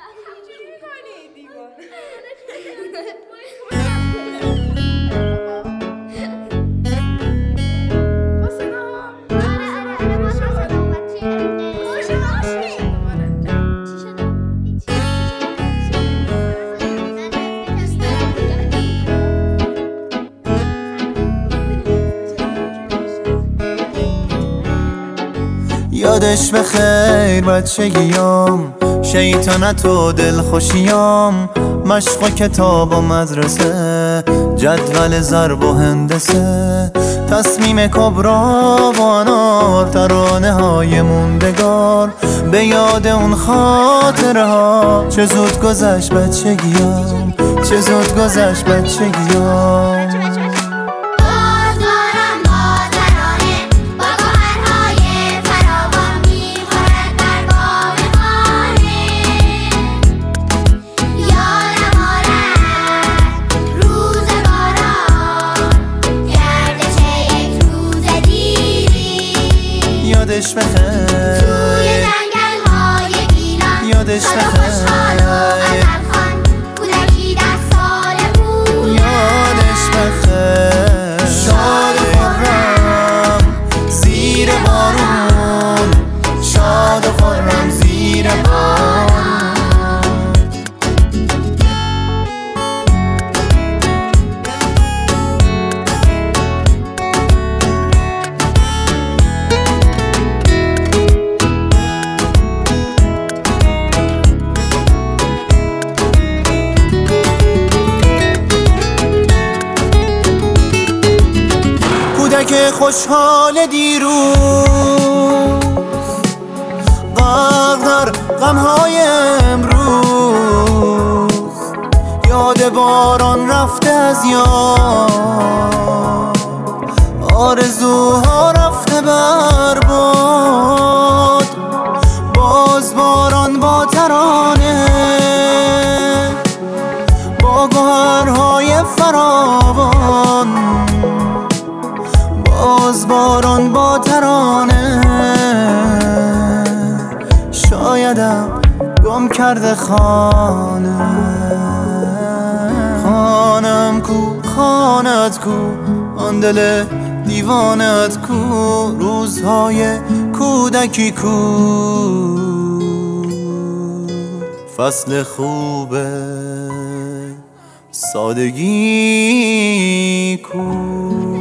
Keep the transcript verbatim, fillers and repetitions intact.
یادش بخیر بچگیام، شیطنت و دلخوشیام، مشق و کتاب و مدرسه، جدول ضرب و هندسه، تصمیم کبرا و انار، ترانه های موندگار، به یاد اون خاطره ها. چه زود گذشت بچگیام، چه زود گذشت بچگیام. یادش بخیر توی جنگل های گیلان، یادش بخیر خان کودکی ده ساله بود. یادش بخیر شاد و خرم زیر بارون، شاد و خرم زیر بارون. که خوشحال دیروز غرق در غمهای امروز، یاد باران رفته از یاد، آرزوها رفته برباد. باز باران با ترانه، با گوهرهای فراوان، باز باران با ترانه. شایدم گم کرده خانه، خانم کو خانت کو، آن دل دیوانت کو، روزهای کودکی کو، فصل خوبه سادگی کو.